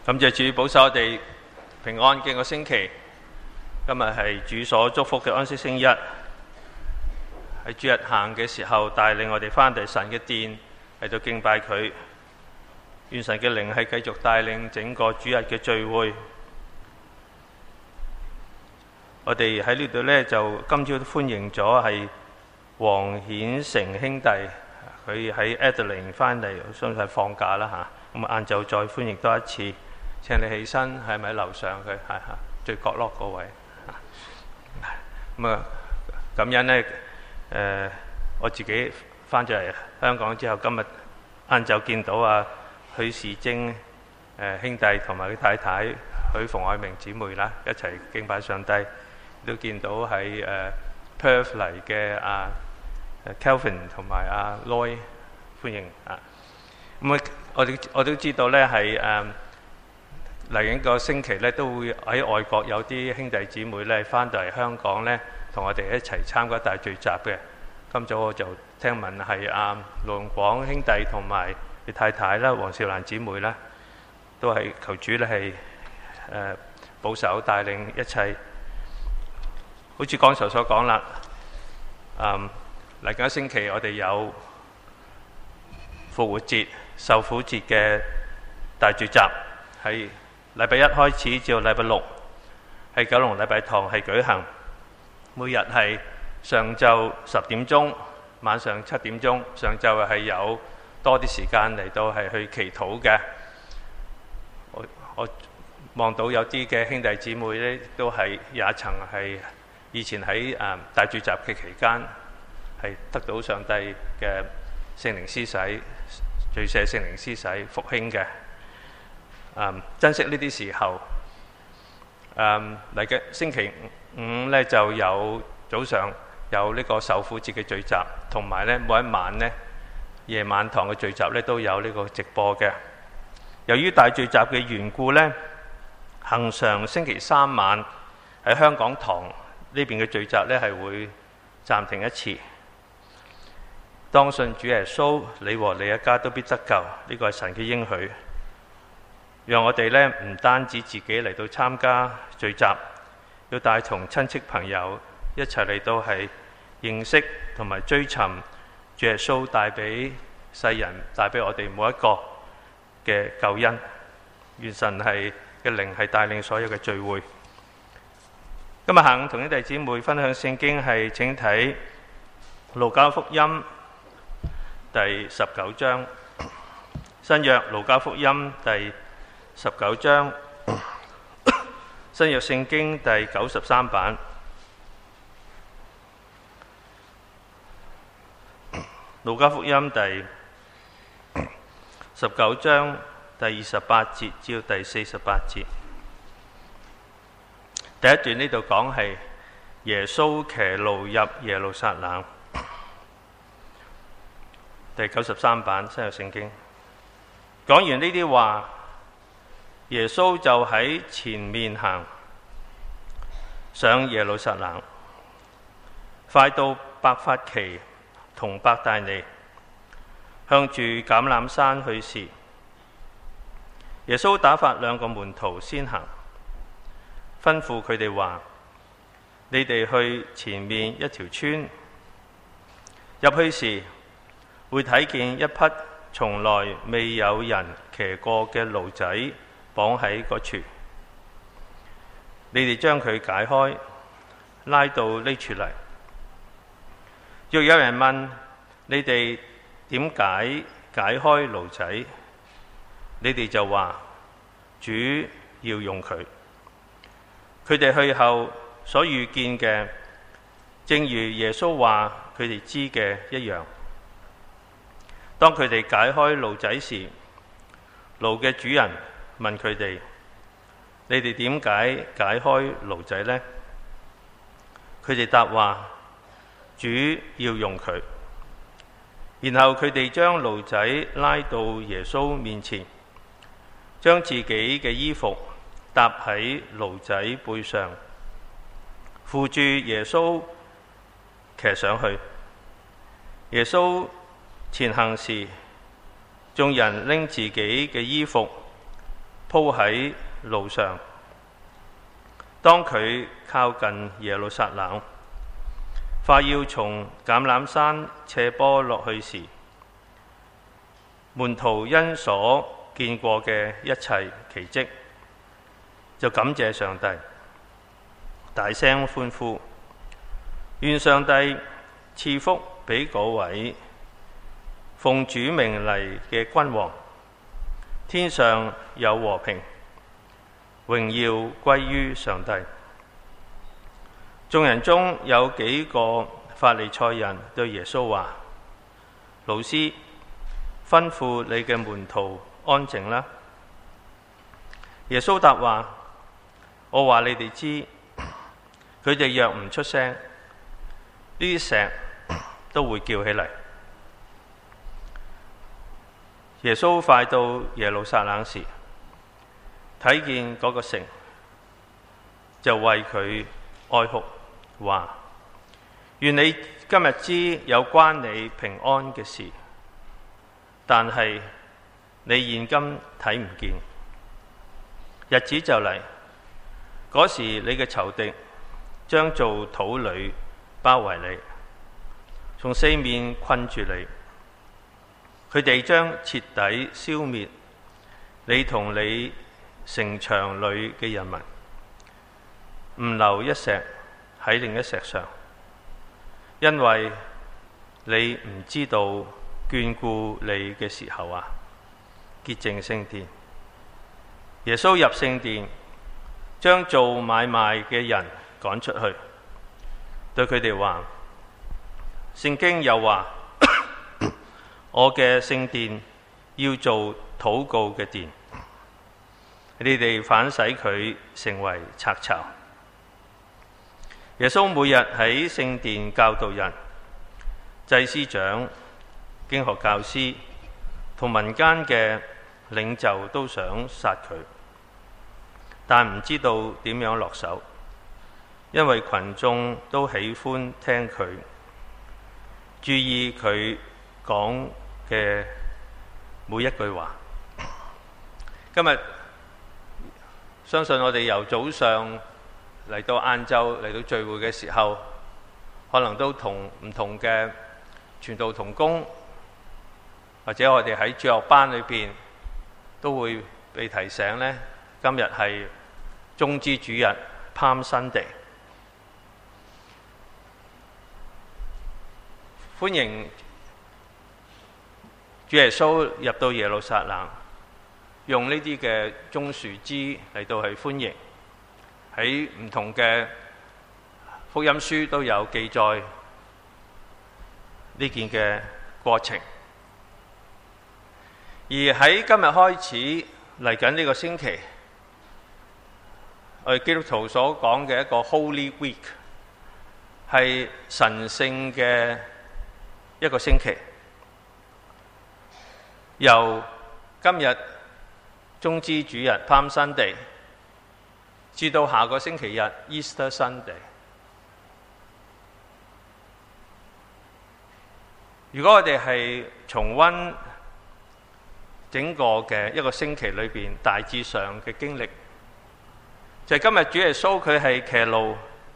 感謝主保守我哋平安嘅個星期。今日係主所祝福嘅安息星期一，喺主日行嘅時候帶領我哋返嚟神嘅殿嚟到敬拜佢。願神嘅靈係繼續帶領整個主日嘅聚會。我哋喺呢度呢，就今朝都歡迎咗係黃顯成兄弟，佢喺 Adelaide 返嚟，相信係放假啦嚇。咁晏晝再歡迎多一次。請你起身，係咪樓上佢係最角落嗰位？咁感恩呢，我自己翻咗嚟香港之後，今日晏晝見到許士晶兄弟同埋佢太太許馮愛明姊妹啦，一齊敬拜上帝。都見到喺Perth 嚟嘅Kelvin 同埋Loy， 歡迎啊！咁我都知道呢係嚟緊個星期咧，都會喺外國有啲兄弟姊妹咧翻到嚟香港咧，同我哋一齊參加大聚集嘅。今早我就聽聞係盧榮廣兄弟同埋佢太太啦，黃少蘭姊妹啦，都係求主咧係保守帶領一切。好似剛才所講啦，嚟緊星期我哋有復活節、受苦節嘅大聚集，係禮拜一開始至到禮拜六，喺九龍禮拜堂係舉行，每日係上晝10點鐘，晚上7點鐘，上晝係有多啲時間嚟到係去祈禱嘅。我望到有啲嘅兄弟姊妹呢，都係也曾係以前喺大聚集嘅期間係得到上帝嘅聖靈施洗、罪赦聖靈施洗復興嘅。珍惜呢啲時候。嚟嘅星期五呢，就有早上有呢個受苦節嘅聚集，同埋呢每一晚呢夜晚堂嘅聚集呢都有呢個直播嘅。由於大聚集嘅緣故呢，恆常星期三晚喺香港堂呢邊嘅聚集呢係會暫停一次。當信主耶穌，你和你一家都必得救，呢個係神嘅應許。讓我哋呢唔單止自己嚟到參加聚集，要帶同親戚朋友一齊嚟到係認識同埋追尋主耶穌帶俾世人、帶俾我哋每一個嘅救恩。願神係嘅靈係帶領所有嘅聚會。今日下午同兄弟姊妹分享聖經係請睇路加福音第19章，新約路加福音第19章，新約聖經第93版，路加福音第19章第28節至到第48節。第一段呢度講係耶穌騎驢入耶路撒冷，第93版新約聖經。講完呢啲話，耶穌就喺前面行上耶路撒冷，快到伯法其同伯大尼，向住橄欖山去時，耶穌打發2個門徒先行，吩咐佢哋話：你哋去前面一條村，入去時會睇見一匹從來未有人騎過嘅驢仔綁喺嗰處，你哋將佢解開，拉到呢處嚟。若有人問你哋點解解開驢仔，你哋就話主要用佢。佢哋去後所遇見嘅，正如耶穌話佢哋知嘅一樣。當佢哋解開驢仔時，驢嘅主人問佢哋：你哋點解解開驢仔呢？佢哋答話：主要用佢。然後佢哋將驢仔拉到耶穌面前，將自己嘅衣服搭喺驢仔背上，扶住耶穌騎上去。耶穌前行時，眾人拎自己嘅衣服鋪喺路上。當佢靠近耶路撒冷，快要從橄欖山斜坡落去時，門徒因所見過嘅一切奇蹟，就感謝上帝，大聲歡呼，願上帝賜福俾嗰位奉主名嚟嘅君王，天上有和平，榮耀歸於上帝。眾人中有幾個法利賽人對耶穌話：老師，吩咐你嘅門徒安靜啦。耶穌答話：我話你哋知，佢哋若唔出聲，呢啲石都會叫起嚟。耶穌快到耶路撒冷時，睇見嗰個城，就為佢哀哭，話：願你今日知有關你平安嘅事，但係你現今睇唔見。日子就嚟，嗰時你嘅仇敵將做土壘包圍你，從四面困住你。佢哋將徹底消滅你同你城牆裏嘅人民，唔留一石喺另一石上，因為你唔知道眷顧你嘅時候啊！潔淨聖殿。耶穌入聖殿，將做買賣嘅人趕出去，對佢哋話：聖經又話，我嘅聖殿要做禱告嘅殿，你哋反使佢成為賊巢。耶穌每日喺聖殿教導人，祭司長、經學教師同民間嘅領袖都想殺佢，但唔知道點樣落手，因為群眾都喜歡聽佢，注意佢講嘅每一句話。今日相信我哋由早上嚟到晏晝嚟到聚會嘅時候，可能都同唔同嘅傳道同工，或者我哋喺主學班裏邊都會被提醒呢，今日係棕枝主日 Palm Sunday， 歡迎主耶穌入到耶路撒冷，用呢啲嘅棕樹枝嚟到去歡迎。喺唔同嘅福音書都有記載呢件嘅過程。而喺今日開始嚟緊呢個星期，我哋基督徒所講嘅一個 Holy Week 係神聖嘅一個星期，由今日棕枝主日 Palm Sunday 至到下個星期日 Easter Sunday。如果我哋係重溫整個嘅一個星期裏邊大致上嘅經歷，就係今日主耶穌佢係騎驢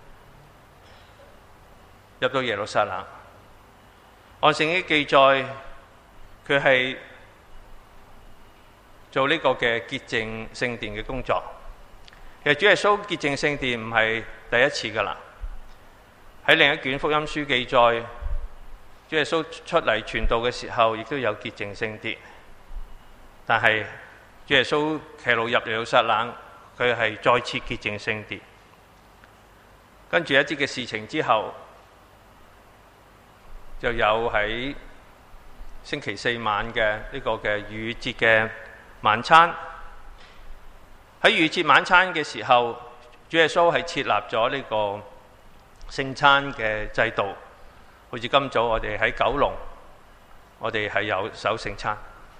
入到耶路撒冷，按聖經記載佢係做呢個嘅潔淨聖殿嘅工作。其實主耶穌潔淨聖殿唔係第一次噶啦，喺另一卷福音書記載，主耶穌出嚟傳道嘅時候，亦都有潔淨聖殿。但係主耶穌騎驢入耶路撒冷，佢係再次潔淨聖殿。跟住一啲嘅事情之後，就有喺星期四晚嘅呢個嘅逾越節嘅晚餐。喺逾越節晚餐嘅時候，主耶穌係設立咗呢個聖餐嘅制度，好似今早我哋喺九龍，我哋係有守聖餐。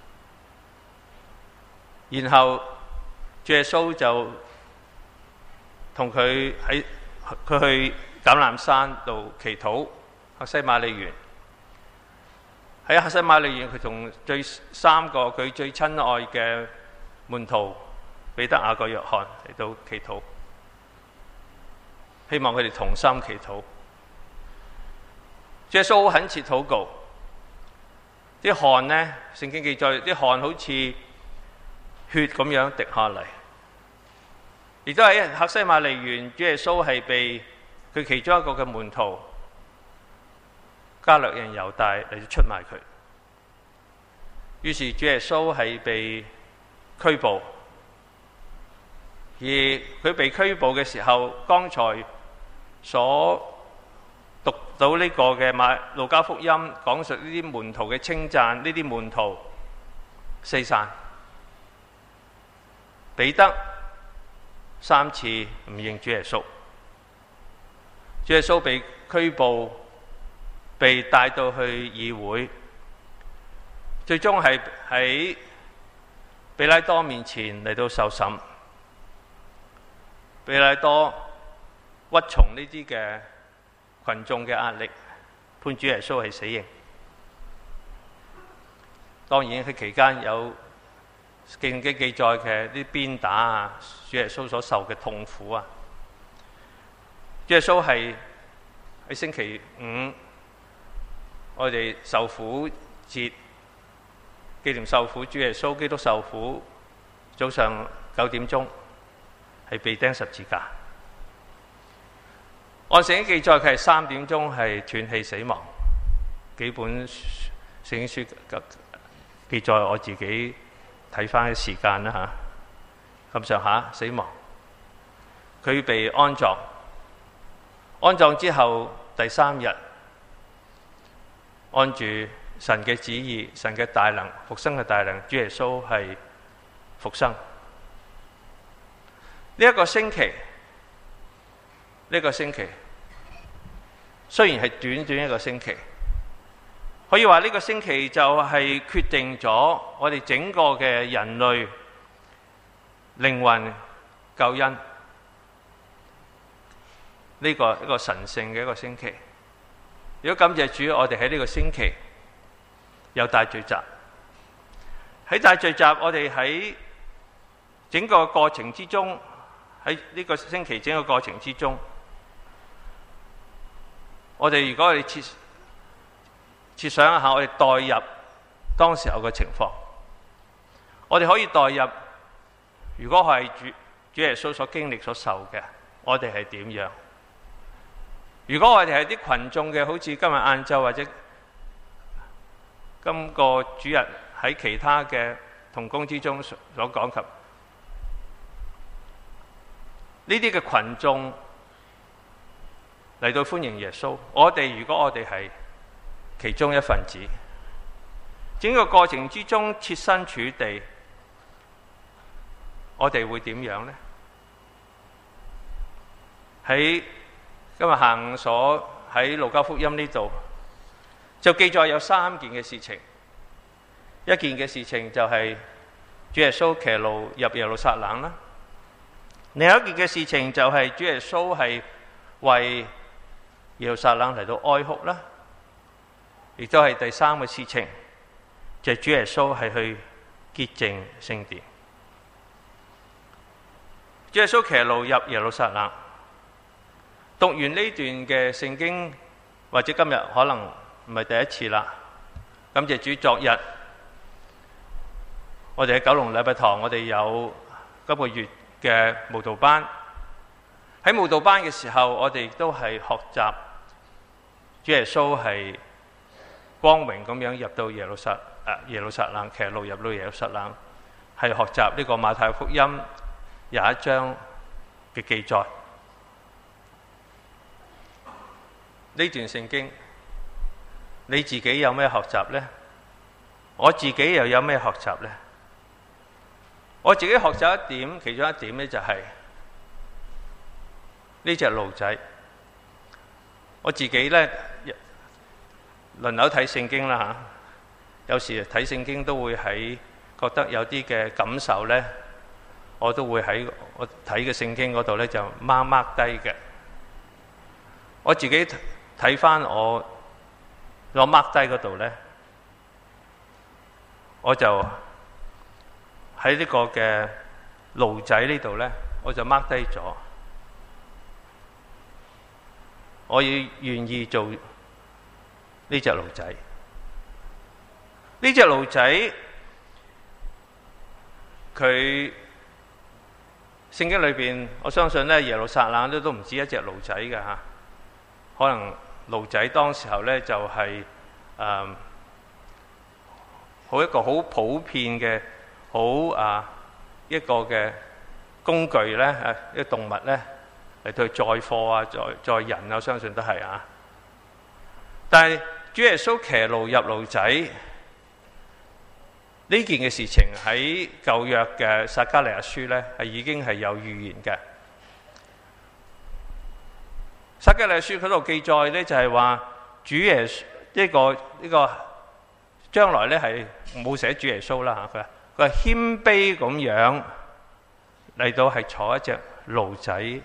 然後主耶穌就同佢去橄欖山度祈禱，客西馬尼園。喺客西馬尼園，佢同三個佢最親愛嘅門徒彼得、雅各、約翰嚟到祈禱，希望佢哋同心祈禱。主耶穌好懇切禱告，啲汗呢，聖經記載啲汗好似血咁樣滴下嚟，亦都喺客西馬尼園，主耶穌係被佢其中一個嘅門徒加略人猶大嚟到出賣佢。於是主耶穌係被拘捕，而佢被拘捕嘅時候，剛才所讀到呢個嘅路加福音講述呢啲門徒嘅稱讚，呢啲門徒四散，彼得3次唔認主耶穌，主耶穌被拘捕，被帶到去議會，最終係喺彼拉多面前嚟到受審。彼拉多屈從呢啲嘅群眾嘅壓力，判主耶穌係死刑。當然喺期間有聖經記載嘅啲鞭打啊，主耶穌所受嘅痛苦啊。主耶穌係喺星期五，我哋受苦節紀念受苦主耶穌基督受苦，早上9點鐘係被釘十字架。按聖經記載，佢係3點鐘係斷氣死亡。幾本聖經書記載，我自己睇翻嘅時間啦嚇，咁上下死亡。佢被安葬，安葬之後第3日，按住神嘅旨意、神嘅大能、復生嘅大能，主耶穌係復生。呢一個星期，雖然係短短一個星期，可以話呢個星期就係決定咗我哋整個嘅人類靈魂救恩呢個一個神聖嘅一個星期。如果感謝主，我哋喺呢個星期有大聚集。喺大聚集，我哋喺整個過程之中，喺呢個星期整個過程之中，我哋如果我哋設想一下，我哋代入當時候嘅情況，我哋可以代入，如果係主耶穌所經歷所受嘅，我哋係點樣？如果我哋係啲群眾嘅，好似今日晏晝或者今個主日喺其他嘅同工之中所講及呢啲嘅群眾嚟到歡迎耶穌，如果我哋係其中一份子，整個過程之中設身處地，我哋會點樣呢？喺今日下午所喺路加福音呢度就記載有3件嘅事情。一件嘅事情就係主耶穌騎驢入耶路撒冷啦。另一件嘅事情就係主耶穌係為耶路撒冷嚟到哀哭啦。亦都係第3個事情，就係主耶穌係去潔淨聖殿。主耶穌騎驢入耶路撒冷。讀完呢段嘅聖經，或者今日可能唔係第一次啦。感謝主，昨日我哋喺九龍禮拜堂，我哋有今個月嘅慕道班。喺慕道班嘅時候，我哋亦都係學習主耶穌係光榮咁樣入到耶路撒冷，騎驢入到耶路撒冷，係學習呢個馬太福音21章嘅記載。呢段聖經你自己有咩學習呢？我自己又有咩學習呢？我自己學習一點，其中一點呢就係呢隻驢仔。我自己呢輪流睇聖經啦嚇，有時睇聖經都會喺覺得有啲嘅感受呢，我都會喺我睇嘅聖經嗰度呢就 mark 低嘅。我自己睇翻我攞 mark 低嗰度呢，我就喺呢個嘅驢仔呢度呢，我就 mark 低咗，我要願意做呢隻驢仔。呢隻驢仔佢聖經裏邊，我相信呢，耶路撒冷都唔止一隻驢仔嘅嚇，可能驢仔當時候呢，就係一個好普遍嘅一個嘅工具呢，一個動物呢，嚟到載貨啊，載人啊，我相信都係啊。但係主耶穌騎驢入驢仔呢件嘅事情喺舊約嘅撒迦利亞書呢，係已經係有預言嘅。撒迦利亞書嗰度記載呢，就係話主耶穌呢個將來呢，係冇寫主耶穌啦嚇，佢係謙卑咁樣嚟到係坐一隻驢仔，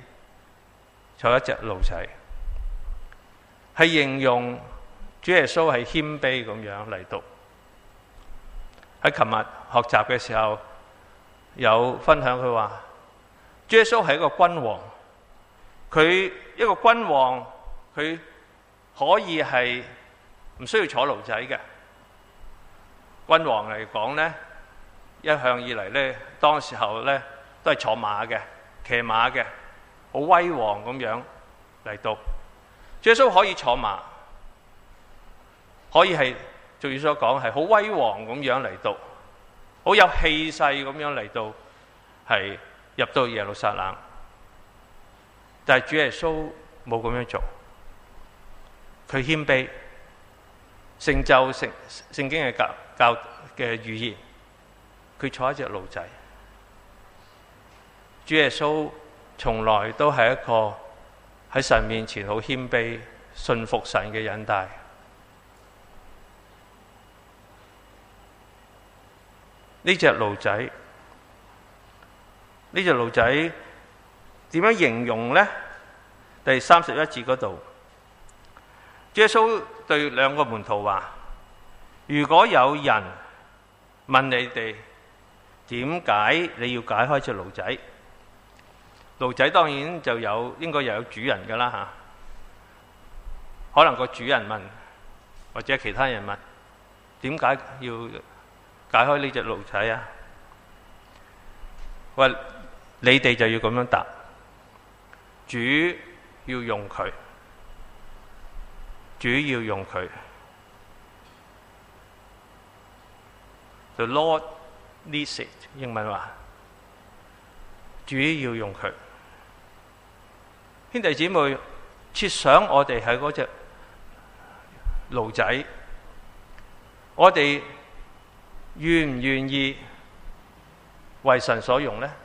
係形容主耶穌係謙卑咁樣嚟到。喺琴日學習嘅時候有分享，佢話主耶穌係一個君王，佢一個君王佢可以係唔需要坐驢仔嘅。君王嚟講呢，一向以嚟呢，當時候呢都係坐馬嘅，騎馬嘅，好威煌咁樣嚟到。主耶穌可以坐馬，可以係俗語所講係好威煌咁樣嚟到，好有氣勢咁樣嚟到，係入到耶路撒冷。但係主耶穌冇咁樣做，佢謙卑，成就聖經嘅教嘅預言，佢坐一隻驢仔。主耶穌從來都係一個喺神面前好謙卑、信服神嘅引帶。呢隻驢仔點樣形容呢？第31節嗰度，主耶穌對兩個門徒話：如果有人問你哋點解你要解開隻驢仔？驢仔當然就應該又有主人㗎啦嚇。可能個主人問，或者其他人問，點解要解開呢隻驢仔啊？喂，你哋就要咁樣答，主要用佢，主要用佢。The Lord needs it， 英文話，主要用佢。兄弟姊妹，設想我哋係嗰隻驢仔，我哋願唔願意為神所用呢？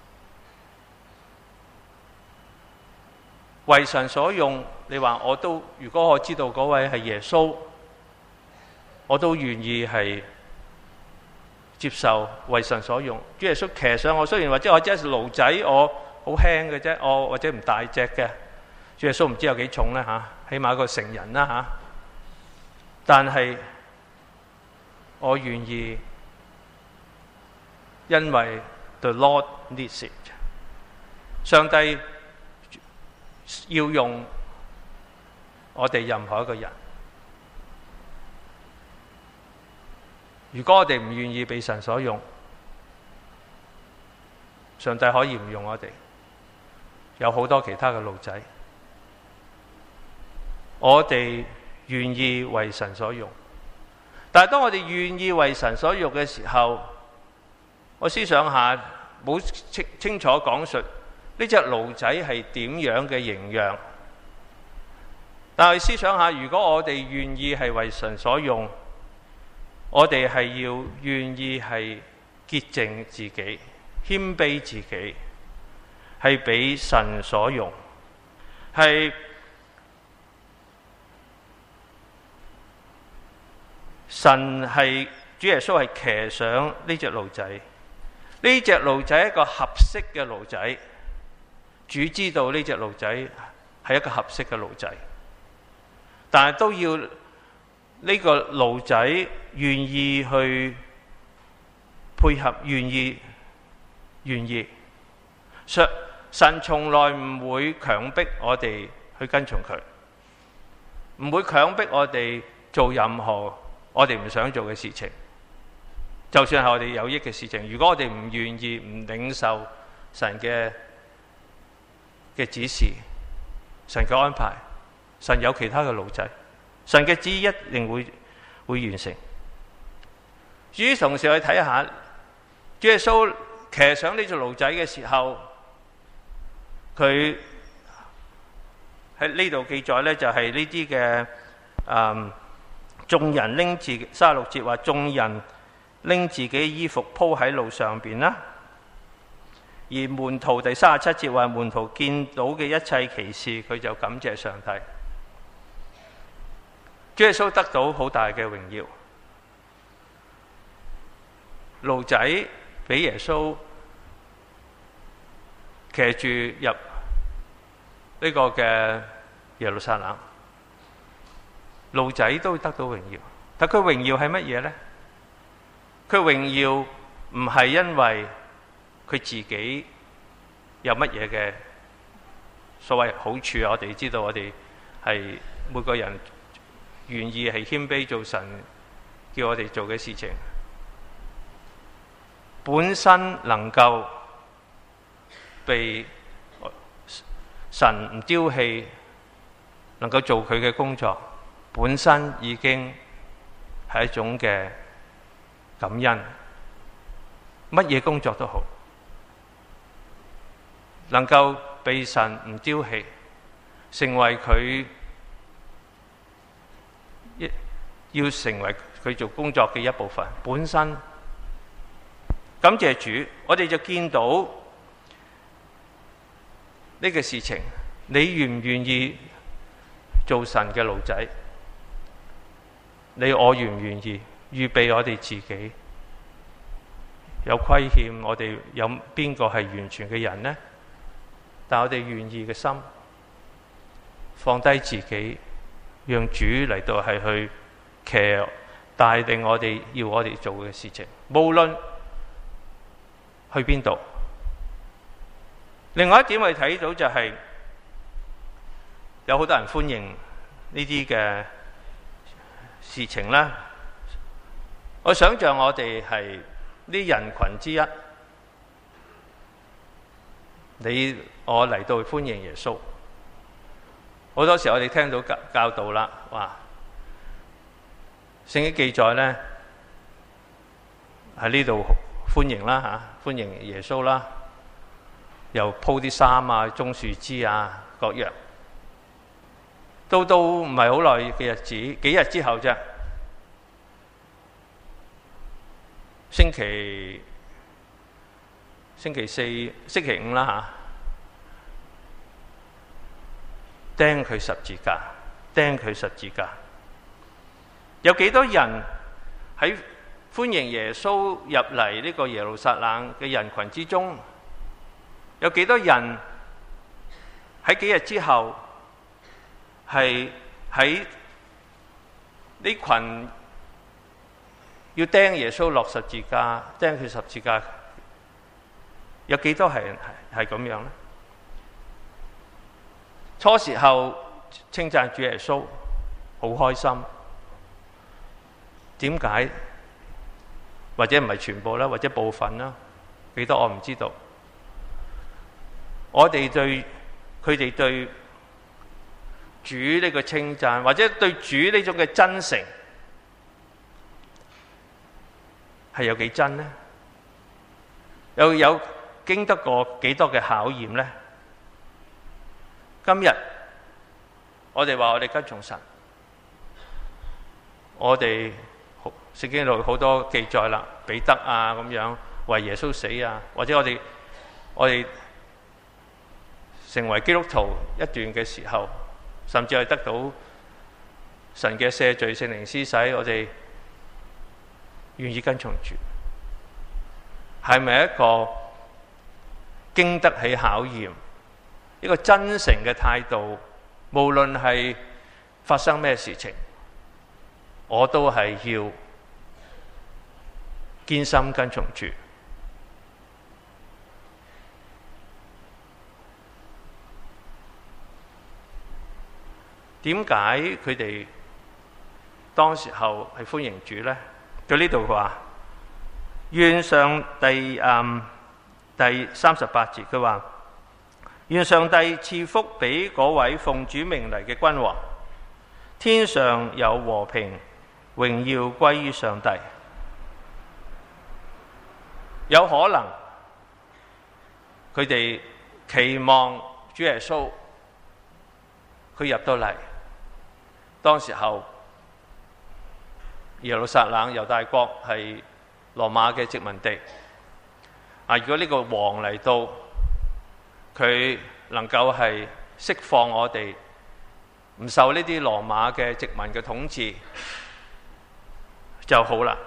為神所用，你話如果我知道嗰位係耶穌，我都願意係接受為神所用。主耶穌騎上我，雖然或者我只係驢仔，我好輕嘅啫，我或者唔大隻嘅。主耶穌唔知有幾重呢嚇，起碼一個成人啦嚇。但係我願意，因為 The Lord needs it， 上帝要用我哋任何一個人。如果我哋唔願意被神所用，上帝可以唔用我哋。有好多其他嘅驢仔，我哋願意為神所用。但係當我哋願意為神所用嘅時候，我思想下，冇清楚講述呢隻驢仔係點樣嘅形象。但係思想下，如果我哋願意係為神所用，我哋係要願意係潔淨自己、謙卑自己，係俾神所用，係神係主耶穌係騎上呢隻驢仔，呢隻驢仔係一個合適嘅驢仔，主知道呢隻驢仔係一個合適嘅驢仔，但係都要呢個驢仔願意去配合，願意願意。神從來唔會強迫我哋去跟從佢，唔會強迫我哋做任何我哋唔想做嘅事情。就算係我哋有益嘅事情，如果我哋唔願意、唔領受神嘅指示、神嘅安排，神有其他嘅路仔，神嘅旨意一定會完成。至於同時去睇下主耶穌騎上呢隻驢仔嘅時候，佢喺呢度記載呢，就係呢啲嘅眾人拎自己36節話，眾人拎自己衣服鋪喺路上邊啦。而門徒第37節話，門徒見到嘅一切奇事，佢就感謝上帝。主耶穌得到好大嘅榮耀，驢仔俾耶穌騎住入呢個嘅耶路撒冷，驢仔都得到榮耀。但佢榮耀係乜嘢呢？佢榮耀唔係因為佢自己有乜嘢嘅所謂好處。我哋知道我哋係每個人願意係謙卑做神叫我哋做嘅事情，本身能夠被神唔丟棄，能夠做佢嘅工作，本身已經係一種嘅感恩。乜嘢工作都好，能夠被神唔丟棄，成為佢要成為佢做工作嘅一部分，本身感謝主。我哋就見到呢個事情，你願唔願意做神嘅驢仔？我願唔願意預備我哋自己？有虧欠，我哋有邊個係完全嘅人呢？但我哋願意嘅心，放低自己，讓主嚟到係去騎帶領我哋要我哋做嘅事情，無論去邊度。另外一點我哋睇到就係有好多人歡迎呢啲嘅事情啦。我想象我哋係呢人群之一，你我嚟到歡迎耶穌。好多時我哋聽到教導啦，話聖經記載呢，喺呢度歡迎啦嚇，歡迎耶穌啦，又鋪啲衫啊、棕樹枝啊各樣。到唔係好耐嘅日子，幾日之後啫，星期四、星期五啦嚇，釘佢十字架，釘佢十字架。有幾多人喺歡迎耶穌入嚟呢個耶路撒冷嘅人群之中？有幾多人喺幾日之後係喺呢群要釘耶穌落十字架、釘佢十字架？有幾多係咁樣呢？初時候稱讚主耶穌，好開心。點解？或者唔係全部啦，或者部分啦，幾多我唔知道。我哋對佢哋對主呢個稱讚，或者對主呢種嘅真誠，係有幾真呢？又有經得過幾多嘅考驗呢？今日我哋話我哋跟從神，我哋聖經度好多記載啦，彼得啊咁樣為耶穌死啊，或者我哋成為基督徒一段嘅時候，甚至係得到神嘅赦罪、聖靈施洗，我哋願意跟從主，係咪一個經得起考驗、一個真誠嘅態度？無論係發生咩事情，我都係要堅心跟從主。 點解佢哋當時候係歡迎主呢？佢呢度話，願上帝第38節佢話，願上帝賜福俾嗰位奉主名嚟嘅君王，天上有和平，榮耀歸於上帝。有可能佢哋期望主耶穌佢入到嚟，當時候耶路撒冷猶大國係羅馬嘅殖民地。如果呢個王嚟到，佢能夠係釋放我哋，唔受呢啲羅馬嘅殖民嘅統治就好啦。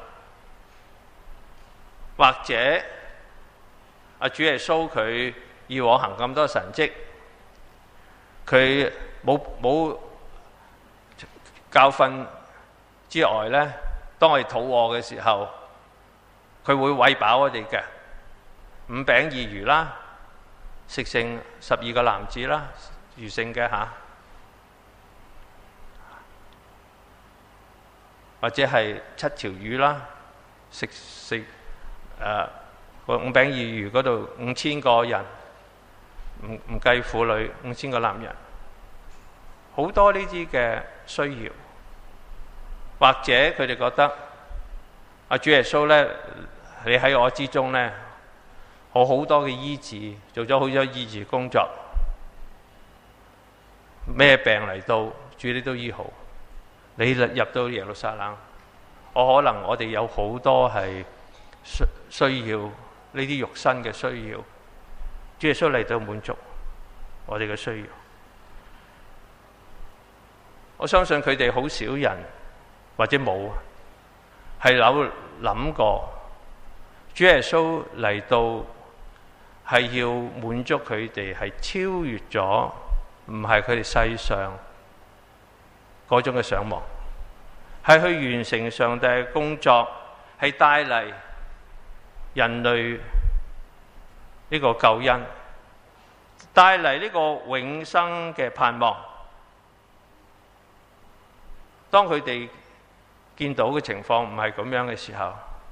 或者主耶穌佢以往行咁多神蹟，佢冇教訓之外呢，當我哋肚餓嘅時候，佢會餵飽我哋嘅，5餅2魚啦，食剩12個男子啦，餘剩嘅或者係7條魚啦，食5餅2魚嗰度5000個人，唔計婦女，5000個男人，好多呢啲嘅需要。或者佢哋覺得主耶穌呢，你喺我之中呢，我好多嘅醫治，做咗好多醫治工作，咩病嚟到主你都醫好。你入到耶路撒冷，我哋有好多係需要呢啲肉身嘅需要，主耶穌嚟到滿足我哋嘅需要。我相信佢哋好少人或者冇係有諗過主耶穌嚟到係要滿足佢哋，係超越咗唔係佢哋世上嗰種嘅想望，係去完成上帝嘅工作，係帶嚟人類呢個救恩，帶嚟呢個永生嘅盼望。當佢哋見到嘅情況唔係咁樣嘅時候，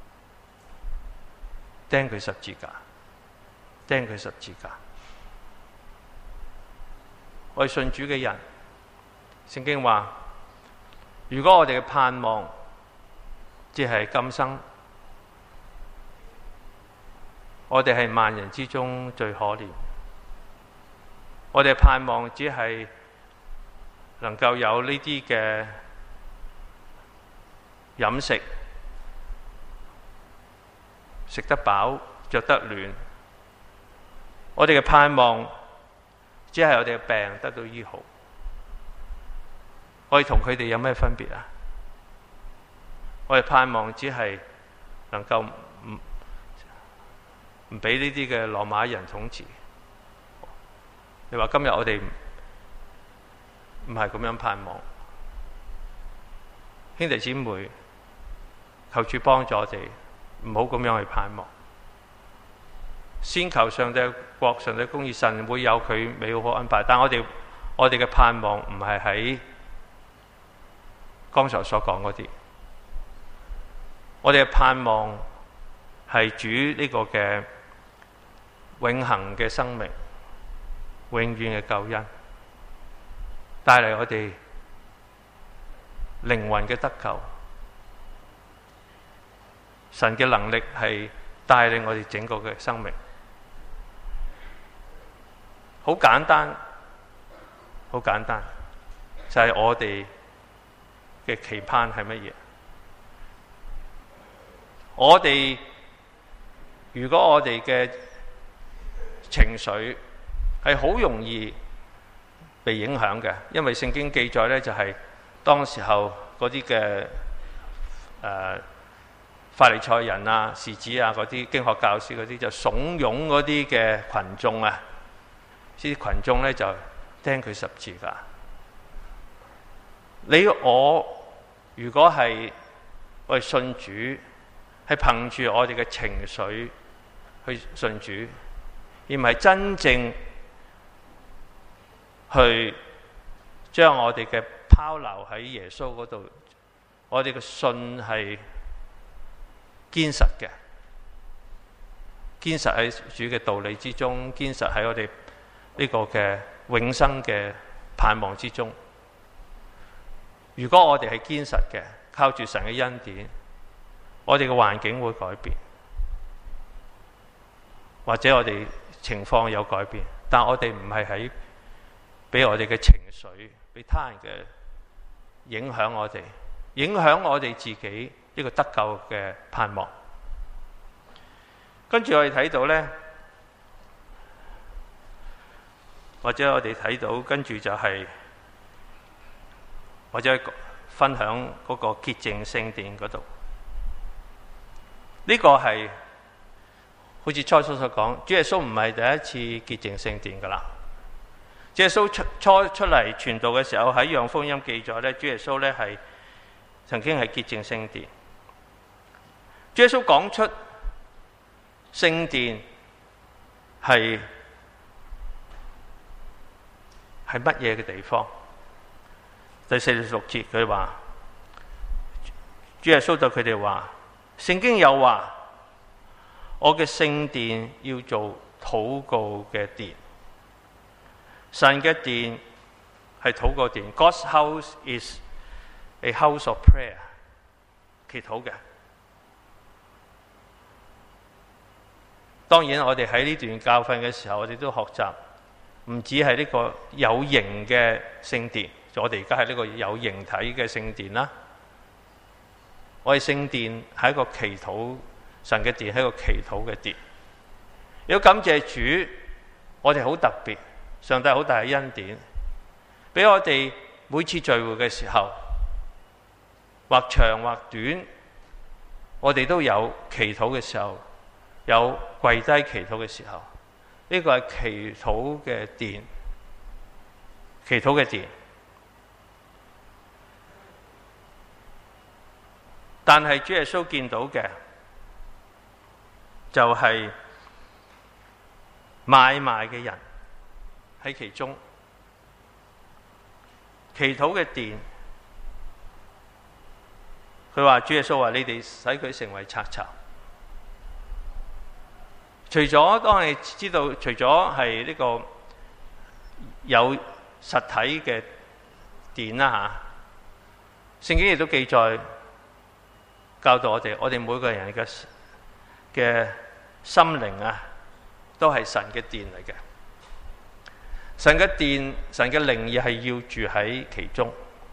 釘佢十字架，釘佢十字架。我哋信主嘅人，聖經話，如果我哋嘅盼望只係今生，我哋係萬人之中最可憐。我哋盼望只係能夠有呢啲嘅飲食，食得飽，着得暖。我哋嘅盼望只係我哋嘅病得到醫好。我哋同佢哋有咩分別啊？我哋盼望只係能夠唔俾呢啲嘅羅馬人統治。你話今日我哋唔係咁樣盼望，兄弟姊妹，求主幫助我哋，唔好咁樣去盼望。先求上帝國、上帝公義，神會有佢美好安排。但我哋嘅盼望唔係喺剛才所講嗰啲，我哋嘅盼望係主呢個嘅永恆嘅生命、永遠嘅救恩，帶嚟我哋靈魂嘅得救。神嘅能力係帶領我哋整個嘅生命。好簡單，好簡單，就係我哋嘅期盼係乜嘢？如果我哋嘅情緒係好容易被影響嘅，因為聖經記載呢，就係當時候嗰啲嘅法利賽人啊、士子啊嗰啲經學教師嗰啲就慫恿嗰啲嘅群眾啊，呢啲群眾呢就釘佢十字架。你我如果係我哋信主，係憑住我哋嘅情緒去信主，而唔係真正去將我哋嘅拋留喺耶穌嗰度，我哋嘅信係堅實嘅，堅實喺主嘅道理之中，堅實喺我哋呢個嘅永生嘅盼望之中。如果我哋係堅實嘅，靠住神嘅恩典，我哋嘅環境會改變，或者我哋情況有改變，但我哋唔係喺俾我哋嘅情緒，俾他人嘅影響我哋，影響我哋自己呢個得救嘅盼望。跟住我哋睇到呢，或者我哋睇到跟住就係，或者分享嗰個潔淨聖殿嗰度。呢個係好似初初所講，主耶穌唔係第一次潔淨聖殿噶啦。主耶穌出嚟傳道嘅時候，喺《約翰福音》記載咧，主耶穌咧係曾經係潔淨聖殿。主耶穌講出聖殿係乜嘢嘅地方？第46節佢話，主耶穌對佢哋話：聖經有話，我嘅聖殿要做禱告嘅殿。神嘅殿係禱告殿。God's house is a house of prayer， 祈禱嘅。當然我哋喺呢段教訓嘅時候，我哋都學習唔止係呢個有形嘅聖殿，我哋而家係呢個有形體嘅聖殿啦。我哋聖殿係一個祈禱，神嘅殿係一個祈禱嘅殿。要感謝主，我哋好特別，上帝好大嘅恩典，俾我哋每次聚會嘅時候，或長或短，我哋都有祈禱嘅時候，有跪低祈禱嘅時候。呢個係祈禱嘅殿，祈禱嘅殿。但係主耶穌見到嘅就係買賣嘅人喺其中。祈禱嘅殿，佢話主耶穌話：你哋使佢成為賊巢。除咗當你知道，除咗係呢個有實體嘅殿啦嚇，聖經亦都記載教導我哋每個人嘅心靈啊，都係神嘅殿嚟嘅。神嘅殿，神嘅靈亦係要住喺其中。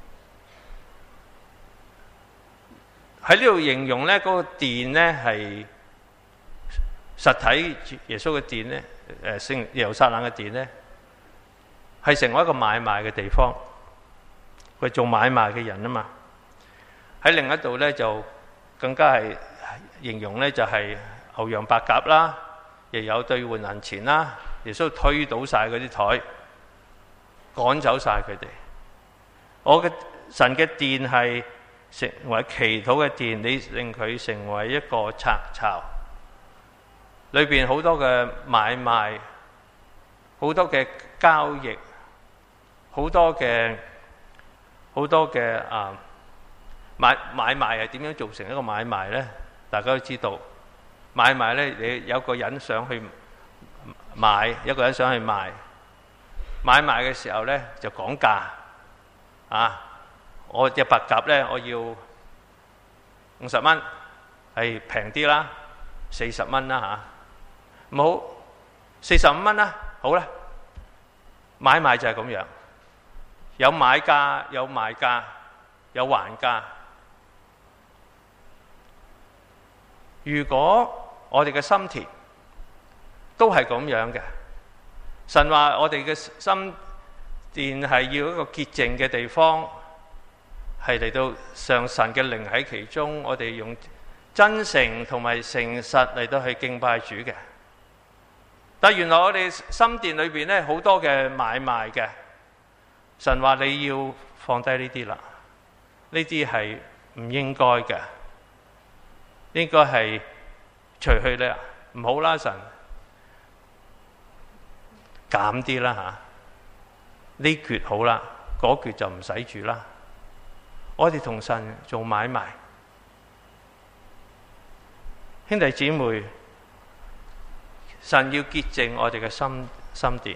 喺呢度形容呢嗰個殿呢係實體耶穌嘅殿呢，聖耶路撒冷嘅殿呢，係成為一個買賣嘅地方，佢做買賣嘅人啊嘛。喺另一度呢，就更加係形容呢，就係牛羊白鴿啦，亦有兌換銀錢啦。耶穌推倒晒嗰啲台，趕走晒佢哋。我嘅神嘅殿係成為祈禱嘅殿，你令佢成為一個賊巢。裏邊好多嘅買賣，好多嘅交易，好多嘅買賣係點樣做成一個買賣呢？大家都知道，買賣呢，你有個人想去買，一個人想去賣。買賣嘅時候呢，就講價啊！我隻白鴿呢，我要50蚊，係平啲啦，40蚊啦嚇。唔好45蚊啦，好啦，買賣就係咁樣，有買價，有賣價，有還價。如果我哋嘅心田都係咁樣嘅，神話我哋嘅心殿係要一個潔淨嘅地方，係嚟到上神嘅靈喺其中，我哋用真誠同埋誠實嚟到去敬拜主嘅。但原來我哋心殿裏邊咧好多嘅買賣嘅，神話你要放低呢啲啦，呢啲係唔應該嘅，應該係除去咧，唔好啦，神減啲啦嚇，呢橛好啦，嗰橛就唔使住啦。 我哋同神做買賣。兄弟姊妹，神要潔淨我哋嘅心殿。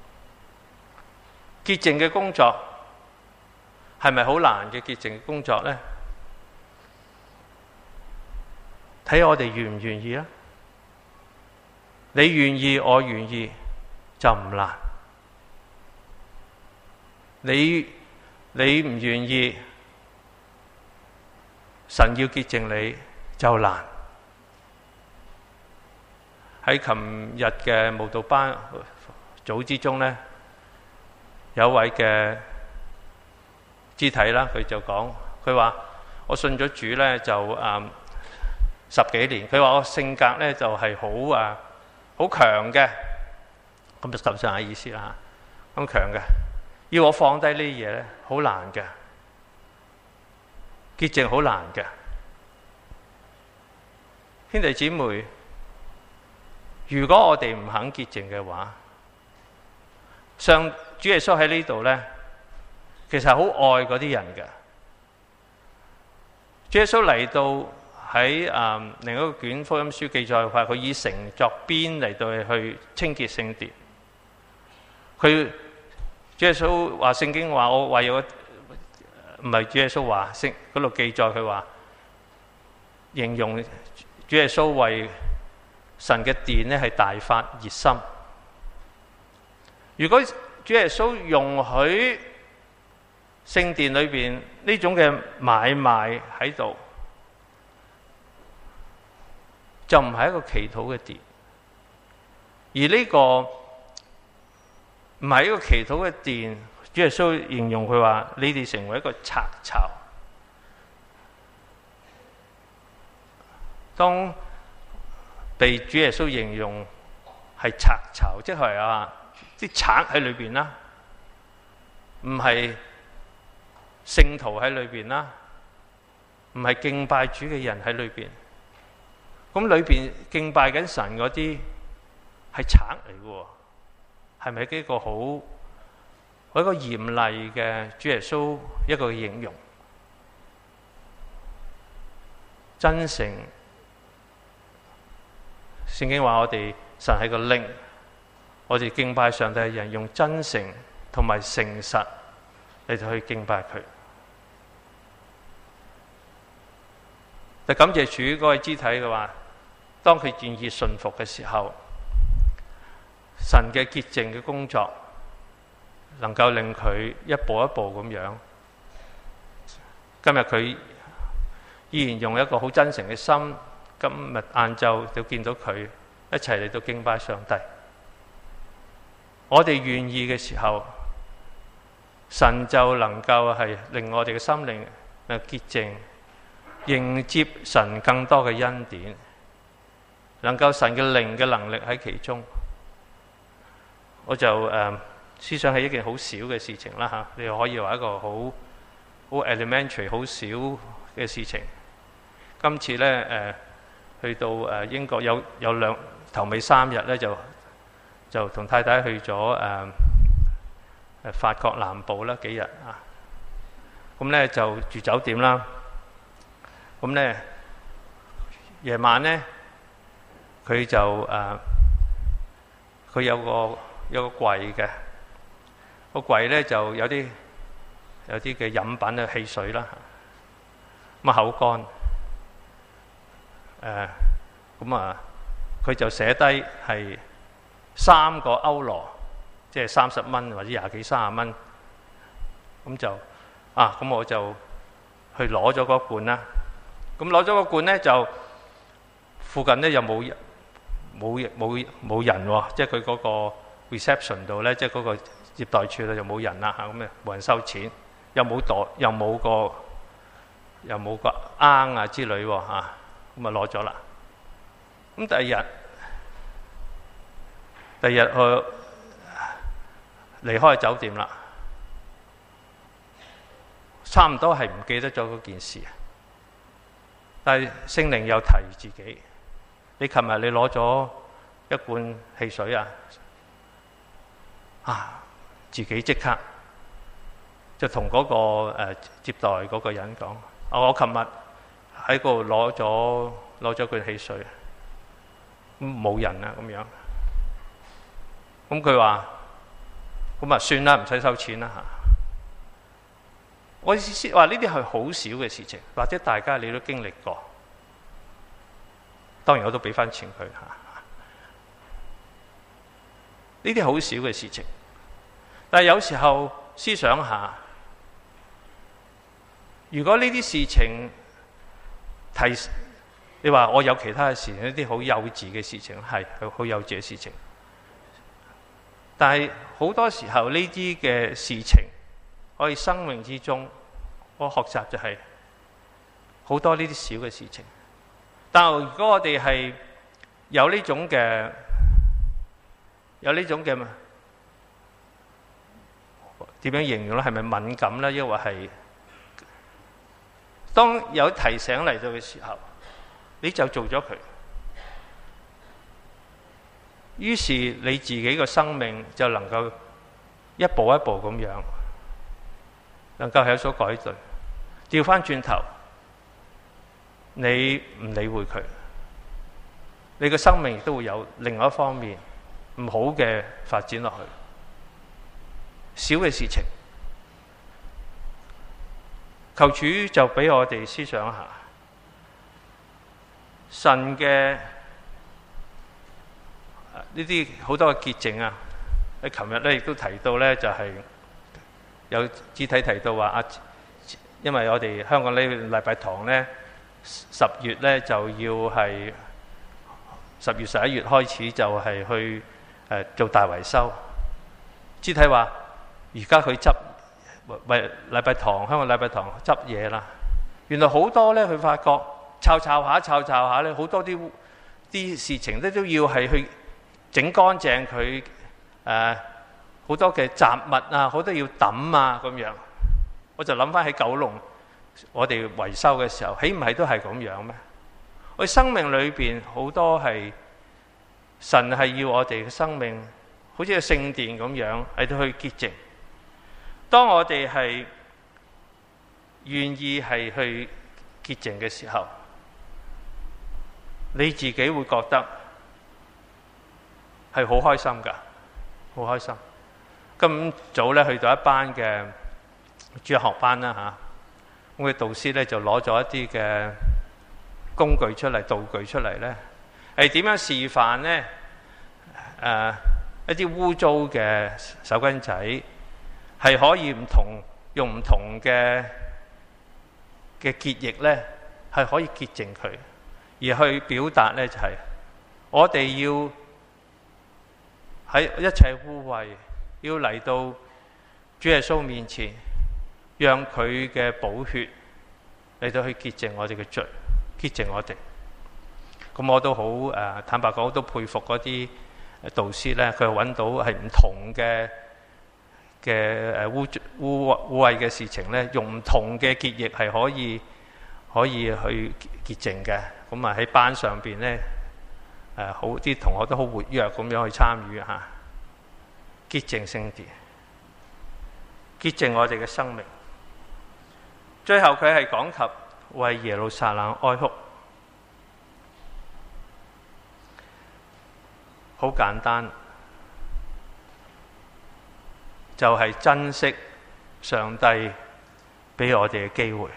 潔淨嘅工作係咪好難嘅潔淨嘅工作呢？睇下我哋願唔願意啦。你願意，我願意，就唔難。你唔願意，神要潔淨你就難。喺琴日嘅慕道班組之中呢，有位嘅肢體啦，佢就講，佢話我信咗主呢，就10幾年，佢話我性格呢，就係好強嘅，咁就咁上下意思啦，咁強嘅，要我放低呢啲嘢呢，好難嘅，潔淨好難嘅。兄弟姊妹，如果我哋唔肯潔淨嘅話，主耶穌喺呢度呢，其實好愛嗰啲人嘅。主耶穌嚟到喺另一個卷福音書記載話，佢以繩作鞭嚟到去清潔聖殿。主耶穌話，聖經話我為咗，唔係主耶穌話，嗰度記載佢話，形容主耶穌為神嘅殿呢係大發熱心。如果主耶穌容許聖殿裏邊呢種嘅買賣喺度，就唔係一個祈禱嘅殿，而呢個唔係一個祈禱嘅殿。主耶穌形容佢話：你哋成為一個賊巢。當被主耶穌形容係賊巢，即係啲賊喺裏邊啦，唔係聖徒喺裏邊啦，唔係敬拜主嘅人喺裏邊。咁裏邊敬拜緊神嗰啲係賊嚟嘅，係咪一個一個嚴厲嘅主耶穌一個形容？真誠，聖經話我哋神係個靈，我哋敬拜上帝嘅人用真誠同埋誠實嚟到去敬拜佢。就感謝主嗰位肢體嘅話，當佢願意順服嘅時候，神嘅潔淨嘅工作能夠令佢一步一步咁樣。今日佢依然用一個好真誠嘅心，今日晏晝就見到佢一齊嚟到敬拜上帝。我哋願意嘅時候，神就能夠係令我哋嘅心靈潔淨，迎接神更多嘅恩典，能夠神嘅靈嘅能力喺其中。我就思想係一件好小嘅事情啦嚇，你又可以話一個好 elementary 好小嘅事情。今次呢，去到英國有頭尾3日呢，就同太太去咗法國南部啦幾日啊。咁呢就住酒店啦。咁呢夜晚呢，佢就佢有個櫃嘅，個櫃呢就有啲嘅飲品啊，汽水啦，咁口乾。佢就寫低係3個歐羅，即係30蚊或者20幾30蚊。咁就咁我就去攞咗嗰罐啦。咁攞咗個罐呢，就附近呢又冇人喎，即係佢嗰個 reception 度呢，即係嗰個接待處度又冇人啦嚇，咁冇人收錢，又冇袋，又冇個罌啊之類喎嚇，咁攞咗啦。咁第二日去離開酒店啦，差唔多係唔記得咗嗰件事。但係聖靈又提自己，你琴日你攞咗一罐汽水啊，自己即刻就同嗰個接待嗰個人講：我琴日喺嗰度攞咗罐汽水，冇人啊咁樣。咁佢話：咁啊算啦，唔使收錢啦嚇。我意思話呢啲係好少嘅事情，或者大家你都經歷過。當然我都俾翻錢佢嚇。呢啲好少嘅事情，但係有時候思想下，如果呢啲事情你話我有其他嘅事，呢啲好幼稚嘅事情，係好幼稚嘅事情。但係好多時候呢啲嘅事情，我哋生命之中，我學習就係好多呢啲小嘅事情。但係如果我哋係有呢種嘅點樣形容咧？係咪敏感咧？抑或係當有提醒嚟到嘅時候，你就做咗佢，於是你自己嘅生命就能夠一步一步咁樣，能夠有所改對。調翻轉頭，你唔理會佢，你嘅生命亦都會有另外一方面唔好嘅發展落去。小嘅事情，求主就俾我哋思想一下，神嘅呢啲好多嘅潔淨啊！喺琴日咧亦都提到咧，就係有肢體提到話因為我哋香港呢禮拜堂咧10月咧就要係10月11月開始就係去做大維修。肢體話而家佢執禮拜堂，香港禮拜堂執嘢啦。原來好多咧，佢發覺抄下咧，好多啲事情咧都要係去整乾淨佢，好多嘅雜物啊，好多要抌啊咁樣。我就諗翻喺九龍，我哋維修嘅時候，豈唔係都係咁樣咩？我哋生命裏邊好多係神係要我哋嘅生命，好似個聖殿咁樣喺度去潔淨。當我哋係願意係去潔淨嘅時候，你自己會覺得係好開心㗎，好開心。今早咧去到一班嘅主日學班啦嚇，我嘅導師咧就攞咗一啲嘅工具出嚟、道具出嚟咧，係點樣示範咧？一啲污糟嘅手巾仔係可以用唔同嘅潔液咧，係可以潔淨佢，而去表達咧就係我哋要喺一切污穢，要嚟到主耶穌面前，讓佢嘅寶血嚟到去潔淨我哋嘅罪，潔淨我哋。咁我都好坦白講，我都佩服嗰啲導師咧，佢揾到係唔同嘅污穢嘅事情咧，用唔同嘅潔液係可以去潔淨嘅。咁啊喺班上邊咧，好啲同學都好活躍咁樣去參與嚇，潔淨聖殿，潔淨我哋嘅生命。最後佢係講及為耶路撒冷哀哭，好簡單，就係珍惜上帝俾我哋嘅機會。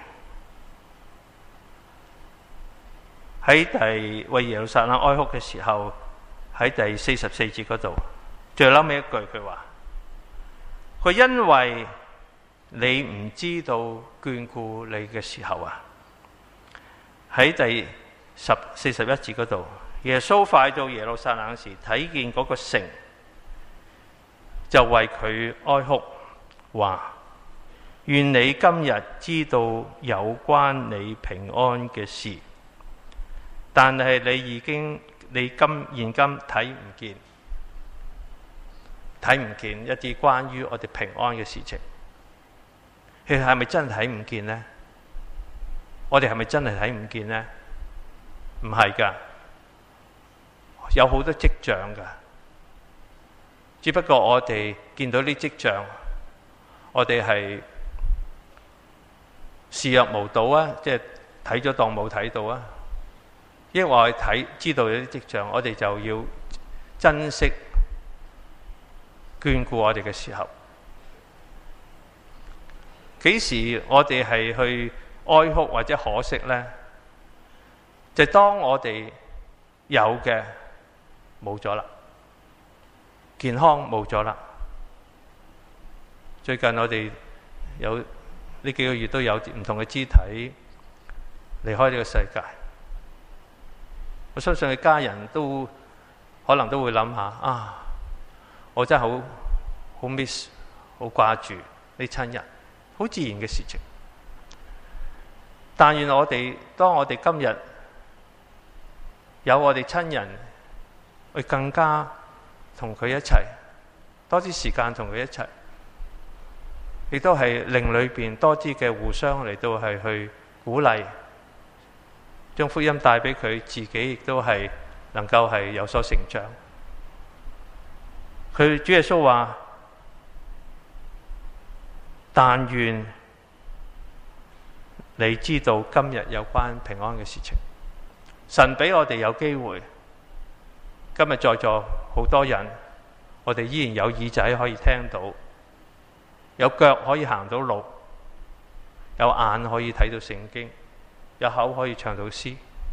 喺為耶路撒冷哀哭嘅時候，喺第44節嗰度，最後尾一句佢話：佢因為你唔知道眷顧你嘅時候啊。喺第41節嗰度，耶穌快到耶路撒冷時，睇見嗰個城，就為佢哀哭，話：願你今日知道有關你平安嘅事，但係你現今睇唔見一啲關於我哋平安嘅事情。其實係咪真係睇唔見呢？我哋係咪真係睇唔見呢？唔係㗎，有好多跡象㗎。只不過我哋見到啲跡象，我哋係視若無睹啊，即係睇咗當冇睇到啊。因為我哋知道有啲跡象，我哋就要珍惜眷顧我哋嘅時候。幾時我哋係去哀哭或者可惜呢？就當我哋有嘅冇咗啦，健康冇咗啦。最近我哋有呢幾個月都有唔同嘅肢體離開呢個世界。我相信佢家人都可能都會諗下啊，我真係好 miss， 好掛住呢親人，好自然嘅事情。但願當我哋今日有我哋親人，去更加同佢一齊，多啲時間同佢一齊，亦都係靈裏邊多啲嘅互相嚟到係去鼓勵，將福音帶俾佢自己，亦都係能夠係有所成長。主耶穌話：但願你知道今日有關平安嘅事情。神俾我哋有機會，今日在座好多人，我哋依然有耳仔可以聽到，有腳可以行到路，有眼可以睇到聖經，有口可以唱到詩，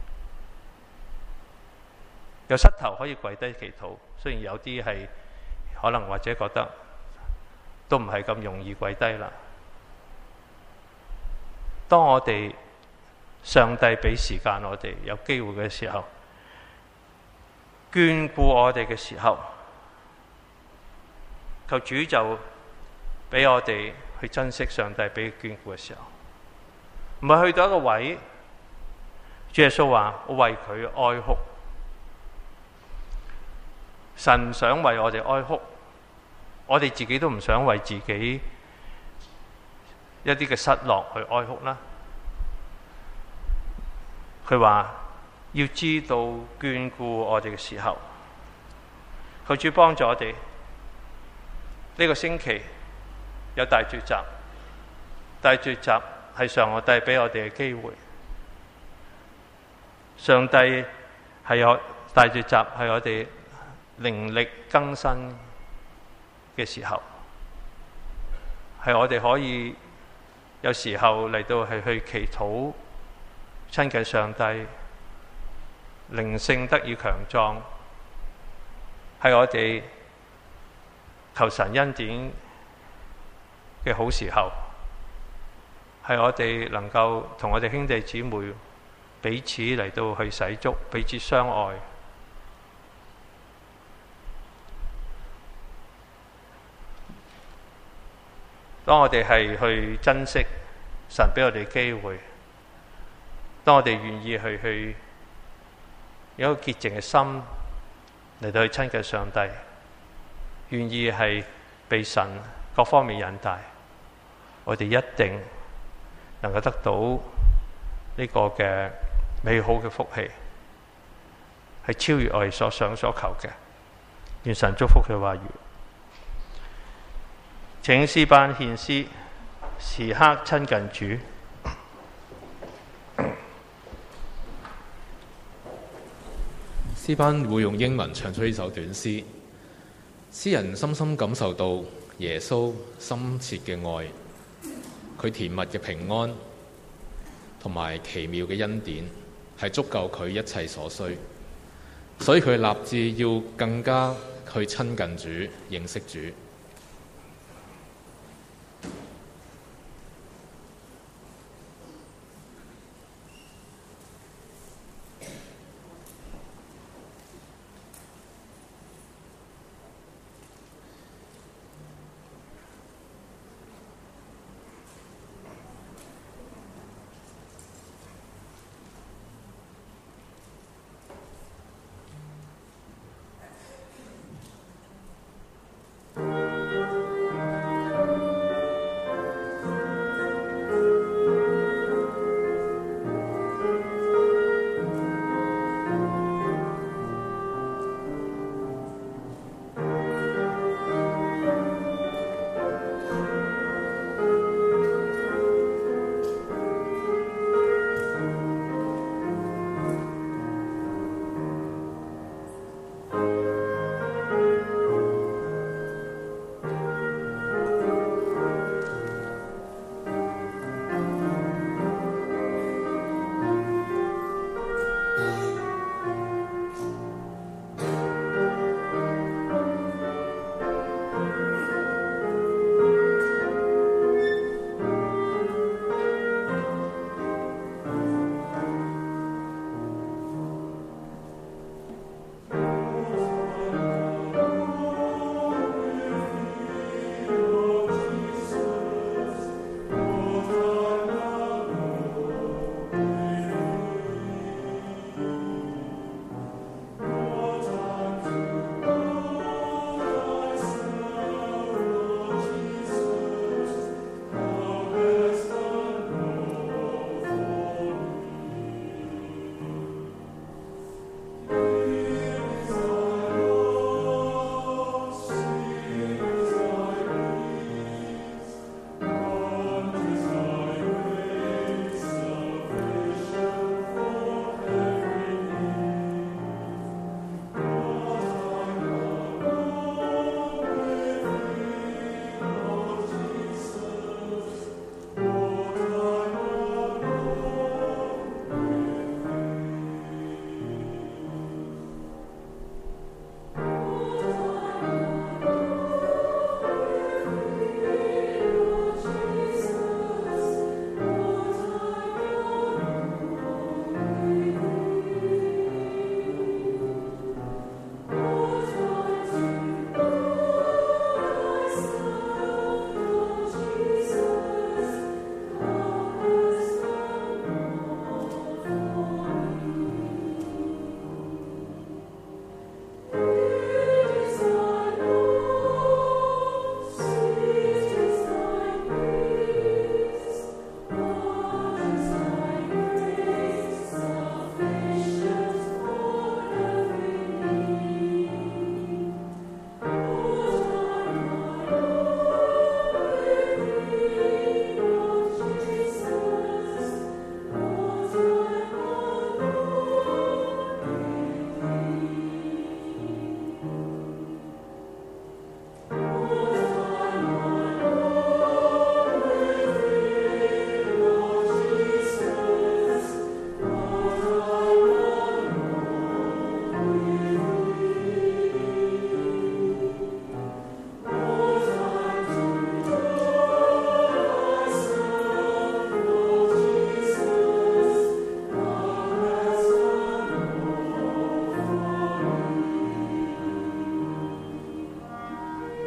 有膝頭可以跪低祈禱。雖然有啲係可能或者覺得都唔係咁容易跪低啦。當我哋上帝俾時間我哋有機會嘅時候，眷顧我哋嘅時候，求主就俾我哋去珍惜上帝俾眷顧嘅時候，唔係去到一個位，主耶穌話我為佢哀哭。神唔想為我哋哀哭，我哋自己都唔想為自己一啲嘅失落去哀哭啦。佢話要知道眷顧我哋嘅時候，求主幫助我哋。呢個星期有大聚集，大聚集係上帝俾我哋嘅機會。上帝係大聚集係我哋靈力更新嘅時候，係我哋可以有時候嚟到係去祈禱，親近上帝，靈性得以強壯，係我哋求神恩典嘅好時候，係我哋能夠同我哋兄弟姊妹彼此嚟到去洗足，彼此相愛。當我哋係去珍惜神俾我哋機會，當我哋願意去有一個潔淨嘅心嚟到去親近上帝，願意係被神各方面引帶，我哋一定能夠得到呢個嘅美好嘅福氣，係超越我哋所想所求嘅。願神祝福佢話語。請詩班獻詩，時刻親近主。 詩班會用英文唱出呢首短詩。詩人深深感受到耶穌深切嘅愛，佢甜蜜嘅平安同埋奇妙嘅恩典係足夠佢一切所需，所以佢立志要更加去親近主，認識主。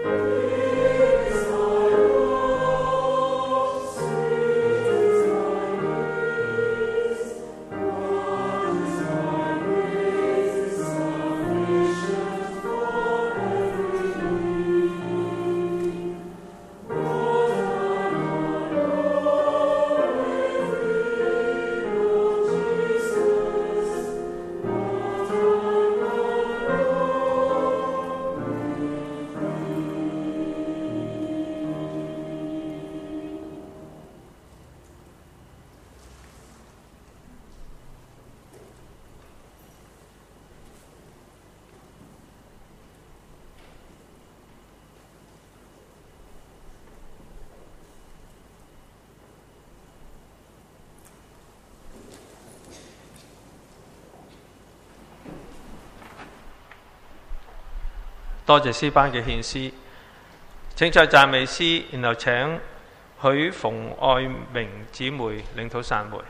多謝詩班嘅獻詩，請在讚美詩，然後請許馮愛明姊妹領禱散會。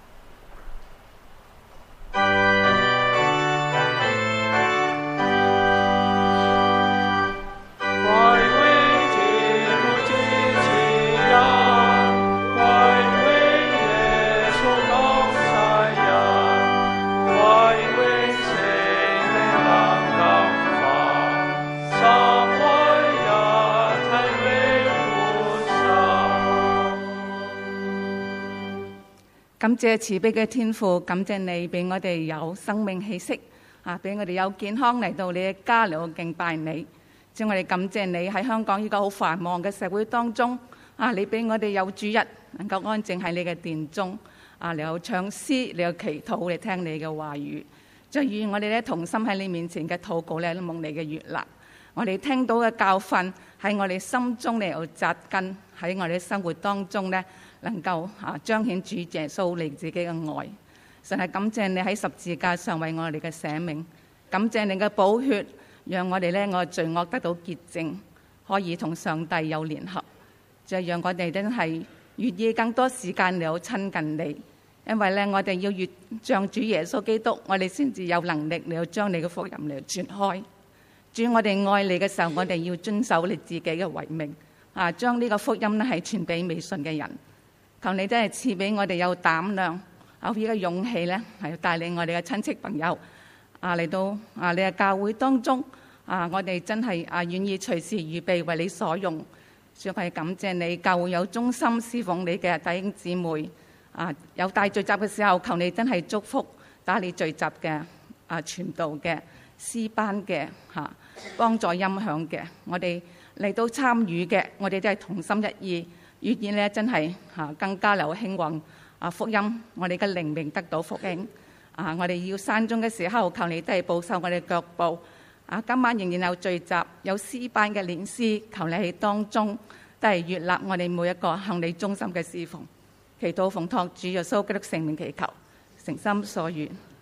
感謝慈悲嘅天父，感謝你俾我哋有生命氣息，俾我哋有健康嚟到你嘅家嚟到敬拜你。即係我哋感謝你喺香港呢個好繁忙嘅社會當中，你俾我哋有主日能夠安靜喺你嘅殿中，嚟到唱詩，嚟到祈禱，嚟聽你嘅話語。就願我哋咧同心喺你面前嘅禱告咧，蒙你嘅悅納。我哋聽到嘅教訓喺我哋心中嚟到扎根，喺我哋生活當中咧，能夠彰顯主耶穌你自己嘅愛。神係感謝你喺十字架上為我哋嘅捨命，感謝你嘅寶血，讓我哋咧我罪惡得到潔淨，可以同上帝有聯合。就讓我哋真係願意更多時間嚟到親近你，因為咧我哋要越像主耶穌基督，我哋先至有能力嚟到將你嘅福音嚟到傳開。主，我哋愛你嘅時候，我哋要遵守你自己嘅遺命，將呢個福音咧係傳俾未信嘅人。求你真係賜俾我哋有膽量，有呢個勇氣咧，係帶領我哋嘅親戚朋友嚟到你嘅教會當中。我哋真係願意隨時預備為你所用。主，係感謝你，教會有忠心侍奉你嘅弟兄姊妹。有大聚集嘅時候，求你真係祝福打理聚集嘅傳道嘅詩班嘅幫助音響嘅，我哋嚟到參與嘅，我哋都係同心一意，願意咧真係更加流興旺福音，我哋嘅靈命得到復興。我哋要山中嘅時候，求你都係保守我哋腳步。今晚仍然有聚集，有詩班嘅練詩，求你喺當中都係悅納我哋每一個向你忠心嘅侍奉。祈禱奉託主耶穌基督聖名祈求，誠心所願。